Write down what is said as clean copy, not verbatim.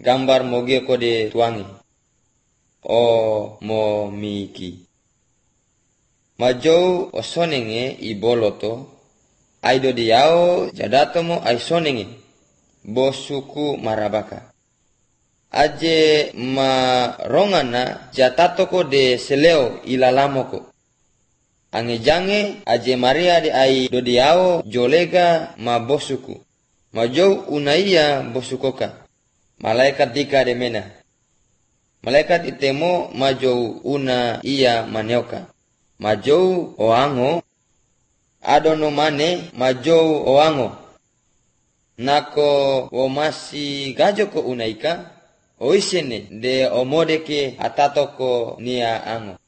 gambar moge ko de tuangi. O mo miki. Majou o sonenge I boloto, aido diao jadato mo ai sonenge, bosuku marabaka. Aje ma rongana jatato ko de seleo ilalamoko. Ange jange aje Maria de ai do diao jolega ma bosuku. Majou unaia bosukoka. Malaikat dika de mena. Malaikat itemo majou una iya maneoka. Majou oango adono mane majou oango. Nako o masi gajoko unaika oisene de omodeke atatoko nia ango.